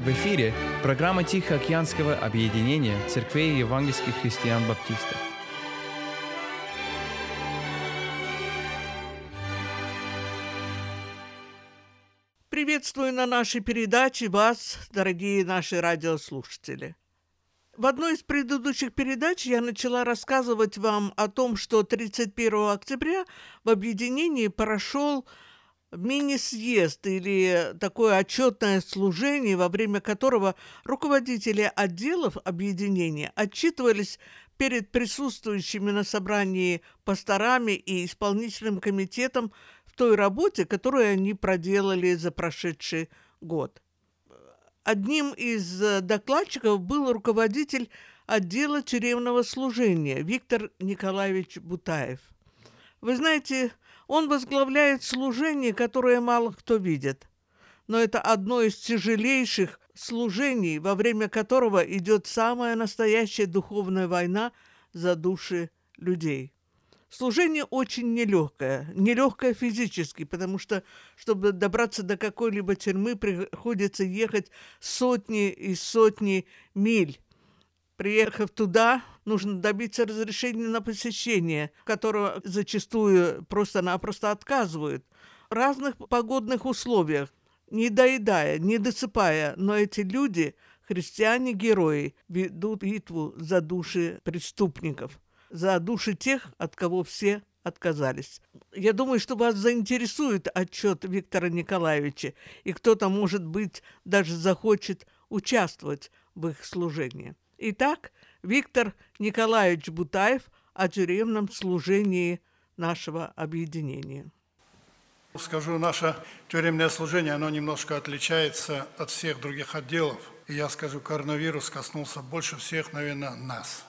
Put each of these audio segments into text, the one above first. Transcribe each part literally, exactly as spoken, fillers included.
В эфире программа Тихоокеанского объединения церквей евангельских христиан-баптистов. Приветствую на нашей передаче вас, дорогие наши радиослушатели. В одной из предыдущих передач я начала рассказывать вам о том, что тридцать первого октября в объединении прошел мини-съезд или такое отчетное служение, во время которого руководители отделов объединения отчитывались перед присутствующими на собрании пасторами и исполнительным комитетом в той работе, которую они проделали за прошедший год. Одним из докладчиков был руководитель отдела тюремного служения Виктор Николаевич Бутаев. Вы знаете, он возглавляет служение, которое мало кто видит, но это одно из тяжелейших служений, во время которого идет самая настоящая духовная война за души людей. Служение очень нелегкое, нелегкое физически, потому что, чтобы добраться до какой-либо тюрьмы, приходится ехать сотни и сотни миль. Приехав туда, нужно добиться разрешения на посещение, которого зачастую просто-напросто отказывают. В разных погодных условиях, не доедая, не досыпая, но эти люди, христиане-герои, ведут битву за души преступников, за души тех, от кого все отказались. Я думаю, что вас заинтересует отчет Виктора Николаевича, и кто-то, может быть, даже захочет участвовать в их служении. Итак, Виктор Николаевич Бутаев о тюремном служении нашего объединения. Скажу, наше тюремное служение, оно немножко отличается от всех других отделов. И я скажу, коронавирус коснулся больше всех, наверное, нас.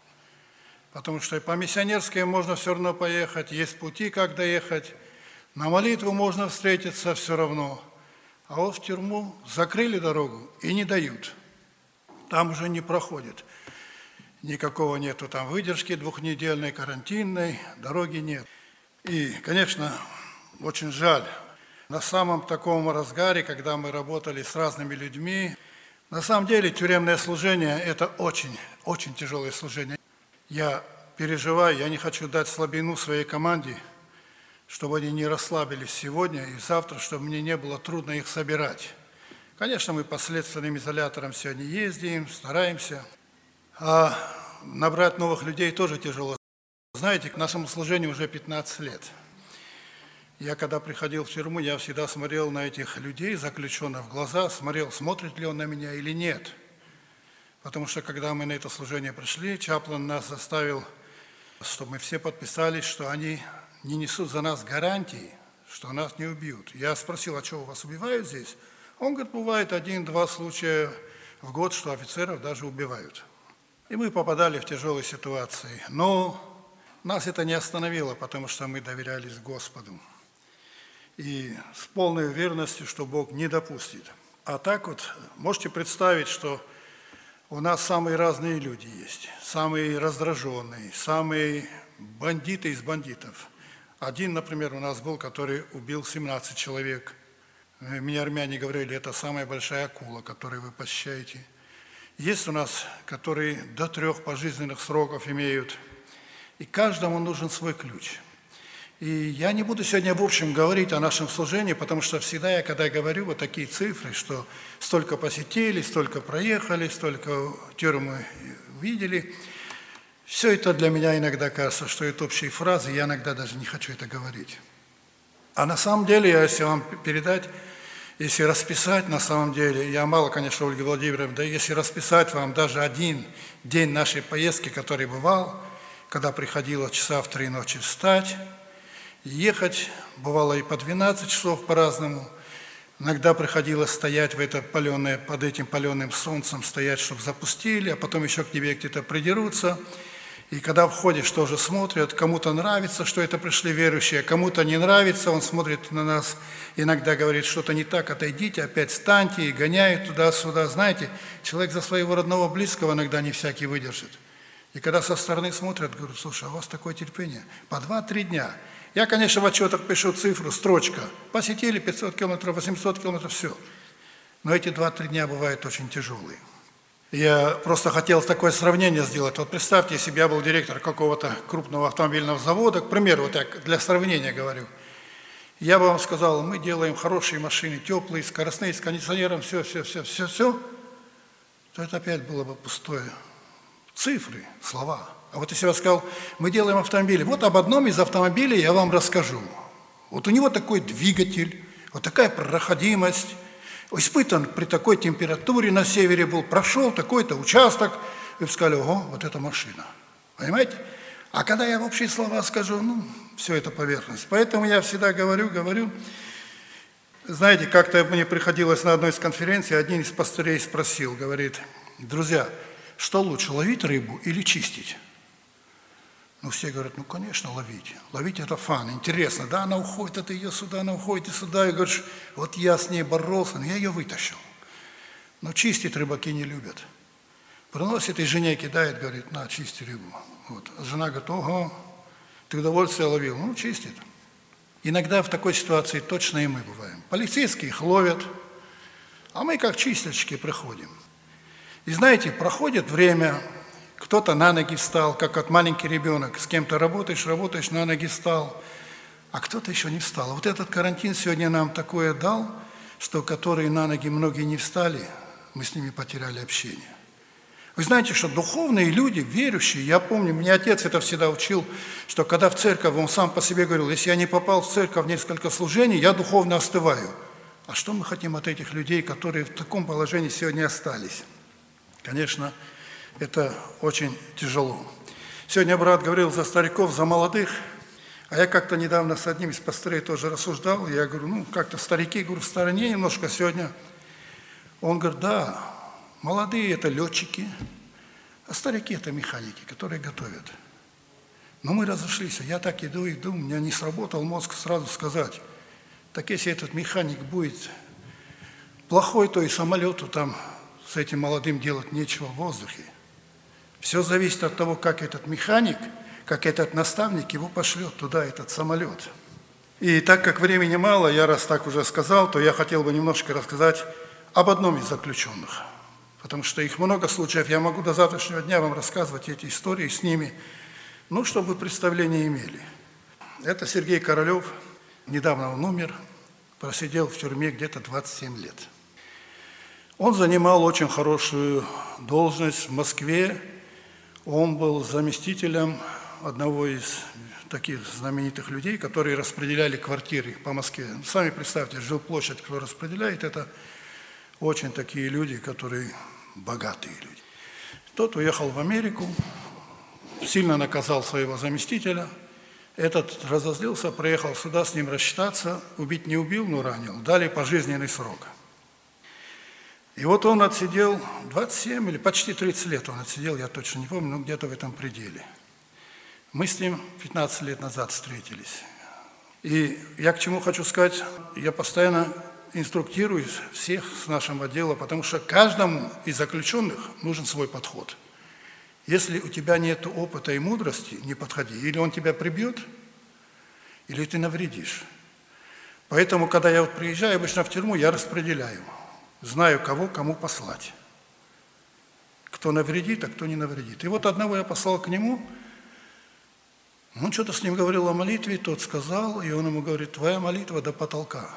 Потому что по миссионерской можно все равно поехать, есть пути, как доехать. На молитву можно встретиться все равно. А вот в тюрьму закрыли дорогу и не дают. Там уже не проходит. Никакого нету там выдержки двухнедельной, карантинной, дороги нет. И, конечно, очень жаль. На самом таком разгаре, когда мы работали с разными людьми, на самом деле тюремное служение – это очень, очень тяжелое служение. Я переживаю, я не хочу дать слабину своей команде, чтобы они не расслабились сегодня и завтра, чтобы мне не было трудно их собирать. Конечно, мы по следственным изоляторам сегодня ездим, стараемся. А набрать новых людей тоже тяжело. Знаете, к нашему служению уже пятнадцать лет. Я когда приходил в тюрьму, я всегда смотрел на этих людей, заключенных в глаза, смотрел, смотрит ли он на меня или нет. Потому что когда мы на это служение пришли, Чаплан нас заставил, чтобы мы все подписались, что они не несут за нас гарантии, что нас не убьют. Я спросил, а что, вас убивают здесь? Он говорит, бывает один-два случая в год, что офицеров даже убивают. И мы попадали в тяжелые ситуации. Но нас это не остановило, потому что мы доверялись Господу. И с полной уверенностью, что Бог не допустит. А так вот, можете представить, что у нас самые разные люди есть. Самые раздраженные, самые бандиты из бандитов. Один, например, у нас был, который убил семнадцать человек. Мне армяне говорили, это самая большая акула, которую вы посещаете. Есть у нас, которые до трех пожизненных сроков имеют. И каждому нужен свой ключ. И я не буду сегодня в общем говорить о нашем служении, потому что всегда я, когда говорю вот такие цифры, что столько посетили, столько проехали, столько тюрьмы видели, все это для меня иногда кажется, что это общие фразы, я иногда даже не хочу это говорить. А на самом деле, если вам передать, если расписать, на самом деле, я мало, конечно, Ольги Владимировны, да если расписать вам даже один день нашей поездки, который бывал, когда приходилось часа в три ночи встать, ехать, бывало и по двенадцать часов по-разному, иногда приходилось стоять в это паленое, под этим паленым солнцем, стоять, чтобы запустили, а потом еще к тебе где-то придерутся. И когда входишь, тоже смотрят, кому-то нравится, что это пришли верующие, кому-то не нравится, он смотрит на нас, иногда говорит, что-то не так, отойдите, опять встаньте, и гоняют туда-сюда. Знаете, человек за своего родного близкого иногда не всякий выдержит. И когда со стороны смотрят, говорят, слушай, а у вас такое терпение? По два-три дня. Я, конечно, в отчетах пишу цифру, строчка. Посетили пятьсот километров, восемьсот километров, все. Но эти два-три дня бывают очень тяжелые. Я просто хотел такое сравнение сделать. Вот представьте, если бы я был директор какого-то крупного автомобильного завода, к примеру, вот так для сравнения говорю, я бы вам сказал, мы делаем хорошие машины, теплые, скоростные, с кондиционером, все, все, все, все, все, то это опять было бы пустое. Цифры, слова. А вот если я сказал, мы делаем автомобили, вот об одном из автомобилей я вам расскажу. Вот у него такой двигатель, вот такая проходимость, испытан при такой температуре на севере был, прошел такой-то участок, вы бы сказали, ого, вот эта машина. Понимаете? А когда я в общие слова скажу, ну, все это поверхность. Поэтому я всегда говорю, говорю. Знаете, как-то мне приходилось на одной из конференций, один из пастырей спросил, говорит, друзья, что лучше, ловить рыбу или чистить? Ну, все говорят, ну, конечно, ловить. Ловить – это фан, интересно. Да, она уходит от ее сюда, она уходит и сюда. И говоришь, вот я с ней боролся, но я ее вытащил. Но чистить рыбаки не любят. Приносит и жене кидает, говорит, на, чисти рыбу. Вот. А жена говорит, ого, ты удовольствие ловил. Ну, чистит. Иногда в такой ситуации точно и мы бываем. Полицейские их ловят, а мы как чистильщики приходим. И знаете, проходит время, кто-то на ноги встал, как от маленький ребенок, с кем-то работаешь, работаешь, на ноги встал, а кто-то еще не встал. Вот этот карантин сегодня нам такое дал, что которые на ноги многие не встали, мы с ними потеряли общение. Вы знаете, что духовные люди, верующие, я помню, мне отец это всегда учил, что когда в церковь, он сам по себе говорил, если я не попал в церковь в несколько служений, я духовно остываю. А что мы хотим от этих людей, которые в таком положении сегодня остались? Конечно, это очень тяжело. Сегодня брат говорил за стариков, за молодых, а я как-то недавно с одним из пастырей тоже рассуждал, я говорю, ну, как-то старики, говорю, в стороне немножко сегодня. Он говорит, да, молодые – это летчики, а старики – это механики, которые готовят. Но мы разошлись, а я так иду, иду, у меня не сработал мозг сразу сказать, так если этот механик будет плохой, то и самолету там с этим молодым делать нечего в воздухе. Все зависит от того, как этот механик, как этот наставник его пошлет туда, этот самолет. И так как времени мало, я раз так уже сказал, то я хотел бы немножко рассказать об одном из заключенных. Потому что их много случаев, я могу до завтрашнего дня вам рассказывать эти истории с ними, ну, чтобы вы представление имели. Это Сергей Королев, недавно он умер, просидел в тюрьме где-то двадцать семь лет. Он занимал очень хорошую должность в Москве. Он был заместителем одного из таких знаменитых людей, которые распределяли квартиры по Москве. Сами представьте, жилплощадь, кто распределяет, это очень такие люди, которые богатые люди. Тот уехал в Америку, сильно наказал своего заместителя. Этот разозлился, приехал сюда с ним рассчитаться. Убить не убил, но ранил. Дали пожизненный срок. И вот он отсидел двадцать семь или почти тридцать лет он отсидел, я точно не помню, но где-то в этом пределе. Мы с ним пятнадцать лет назад встретились. И я к чему хочу сказать, я постоянно инструктирую всех с нашего отдела, потому что каждому из заключенных нужен свой подход. Если у тебя нет опыта и мудрости, не подходи. Или он тебя прибьет, или ты навредишь. Поэтому, когда я вот приезжаю обычно в тюрьму, я распределяю. Знаю, кого кому послать. Кто навредит, а кто не навредит. И вот одного я послал к нему, он что-то с ним говорил о молитве, тот сказал, и он ему говорит, твоя молитва до потолка.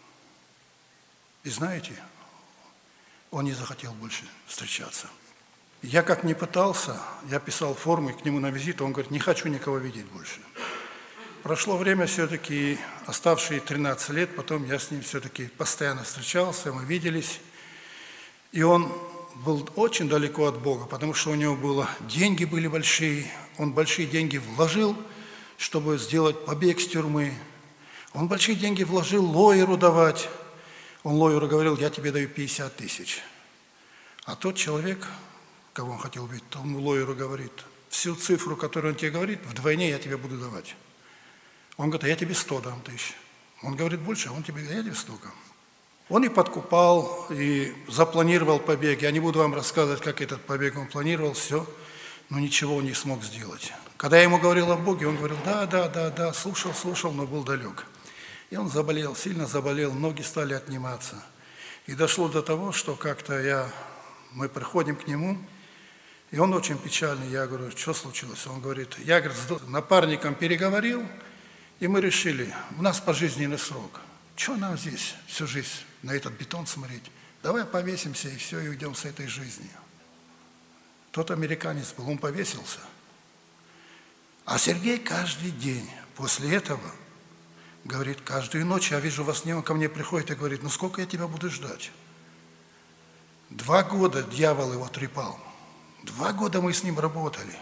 И знаете, он не захотел больше встречаться. Я как ни пытался, я писал формы к нему на визит, он говорит, не хочу никого видеть больше. Прошло время все-таки, оставшие тринадцать лет, потом я с ним все-таки постоянно встречался, мы виделись. И он был очень далеко от Бога, потому что у него было, деньги были большие, он большие деньги вложил, чтобы сделать побег с тюрьмы. Он большие деньги вложил лоеру давать. Он лоеру говорил, я тебе даю пятьдесят тысяч. А тот человек, кого он хотел убить, тому лоеру говорит, всю цифру, которую он тебе говорит, вдвойне я тебе буду давать. Он говорит, а я тебе сто дам тысяч. Он говорит, больше, а он тебе, а я тебе столько. Он и подкупал, и запланировал побег. Я не буду вам рассказывать, как этот побег он планировал, все, но ничего он не смог сделать. Когда я ему говорил о Боге, он говорил, да, да, да, да, слушал, слушал, но был далек. И он заболел, сильно заболел, ноги стали отниматься. И дошло до того, что как-то я, мы приходим к нему, и он очень печальный. Я говорю, что случилось? Он говорит, я, говорит, с напарником переговорил, и мы решили, у нас пожизненный срок. Что нам здесь всю жизнь на этот бетон смотреть? Давай повесимся и все, и уйдем с этой жизни. Тот американец был, он повесился. А Сергей каждый день после этого говорит, каждую ночь я вижу во сне, он ко мне приходит и говорит, ну сколько я тебя буду ждать? Два года дьявол его трепал. Два года мы с ним работали.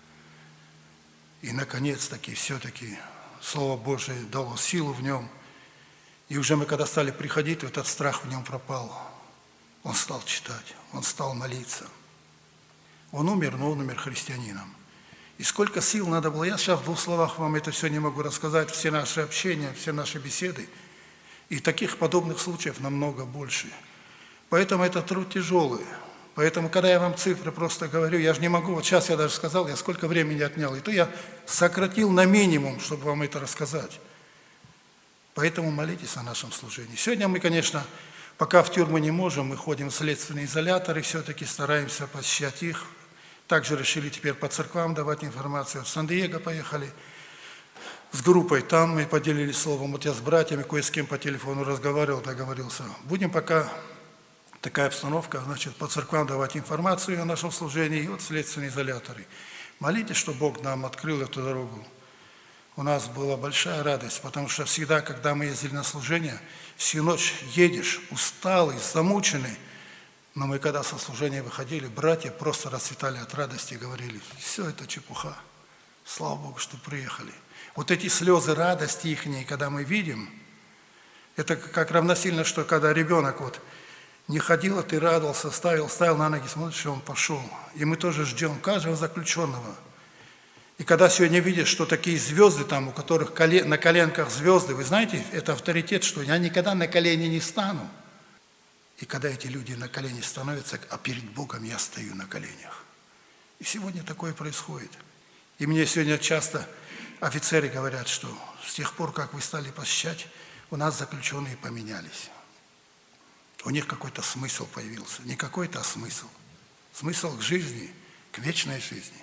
И наконец-таки, все-таки, Слово Божие дало силу в нем. И уже мы, когда стали приходить, этот страх в нем пропал. Он стал читать, он стал молиться. Он умер, но он умер христианином. И сколько сил надо было, я сейчас в двух словах вам это все не могу рассказать, все наши общения, все наши беседы. И таких подобных случаев намного больше. Поэтому это труд тяжелый. Поэтому, когда я вам цифры просто говорю, я же не могу, вот сейчас я даже сказал, я сколько времени отнял, и то я сократил на минимум, чтобы вам это рассказать. Поэтому молитесь о нашем служении. Сегодня мы, конечно, пока в тюрьму не можем, мы ходим в следственные изоляторы, все-таки стараемся посещать их. Также решили теперь по церквам давать информацию. В Сан-Диего поехали с группой, там мы поделились словом. Вот я с братьями кое с кем по телефону разговаривал, договорился. Будем пока такая обстановка, значит, по церквам давать информацию о нашем служении и вот следственные изоляторы. Молитесь, что Бог нам открыл эту дорогу. У нас была большая радость, потому что всегда, когда мы ездили на служение, всю ночь едешь, усталый, замученный, но мы, когда со служения выходили, братья просто расцветали от радости и говорили, все это чепуха, слава Богу, что приехали. Вот эти слезы радости ихние, когда мы видим, это как равносильно, что когда ребенок вот не ходил, а ты радовался, ставил, ставил на ноги, смотришь, что он пошел. И мы тоже ждем каждого заключенного. И когда сегодня видишь, что такие звезды там, у которых колен, на коленках звезды, вы знаете, это авторитет, что я никогда на колени не стану. И когда эти люди на колени становятся, а перед Богом я стою на коленях. И сегодня такое происходит. И мне сегодня часто офицеры говорят, что с тех пор, как вы стали посещать, у нас заключенные поменялись. У них какой-то смысл появился. Не какой-то, а смысл. Смысл к жизни, к вечной жизни.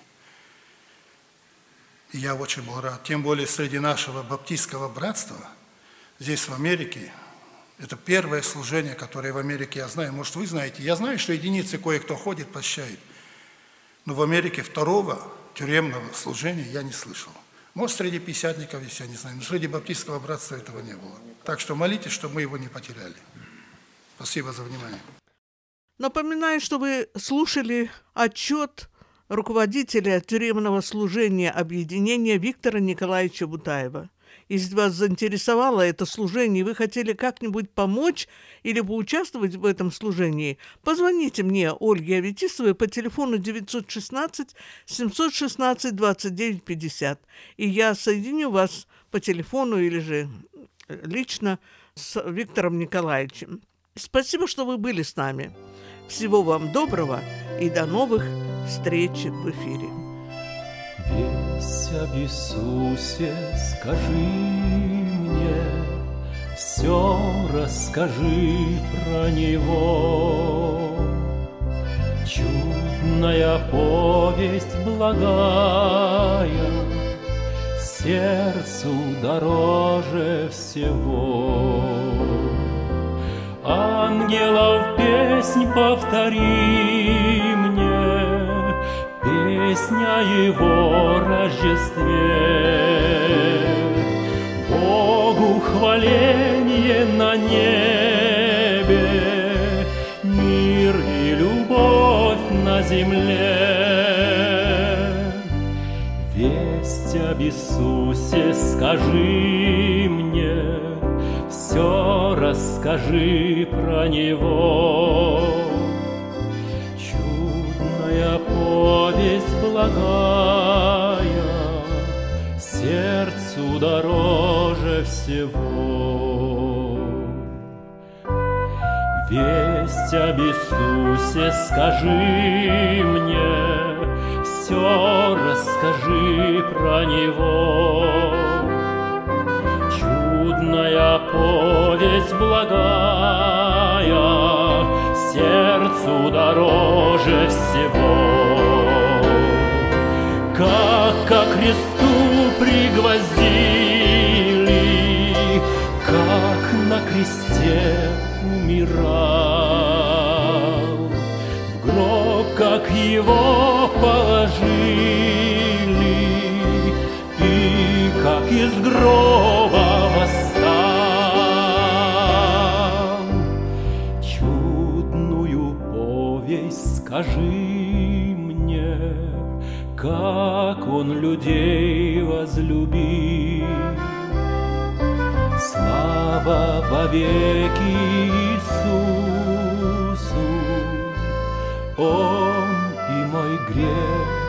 И я очень был рад. Тем более среди нашего баптистского братства, здесь в Америке, это первое служение, которое в Америке я знаю. Может, вы знаете. Я знаю, что единицы кое-кто ходит, посещает. Но в Америке второго тюремного служения я не слышал. Может, среди пятидесятников есть, я не знаю. Но среди баптистского братства этого не было. Так что молитесь, чтобы мы его не потеряли. Спасибо за внимание. Напоминаю, что вы слушали отчет руководителя тюремного служения объединения Виктора Николаевича Бутаева. Если вас заинтересовало это служение, и вы хотели как-нибудь помочь или поучаствовать в этом служении, позвоните мне, Ольге Аветисовой, по телефону девятьсот шестнадцать семьсот шестнадцать двадцать девять пятьдесят, и я соединю вас по телефону или же лично с Виктором Николаевичем. Спасибо, что вы были с нами. Всего вам доброго и до новых встреч в эфире. Весть об Иисусе скажи мне, все расскажи про Него. Чудная повесть благая, сердцу дороже всего. Ангелов песнь повтори мне, песня Его Рождестве. Богу хваление на небе, мир и любовь на земле. Весть об Иисусе скажи мне, все расскажи про Него. Чудная повесть благая, сердцу дороже всего. Весть об Иисусе скажи мне, все расскажи про Него. Чудная повесть благая, сердцу дороже всего. Как ко кресту пригвоздили, как на кресте умирал, в гроб, как его положили, и как из гроба восстал. Чудную повесть скажи мне, как он людей возлюбил. Слава вовеки Иисусу, Он и мой грех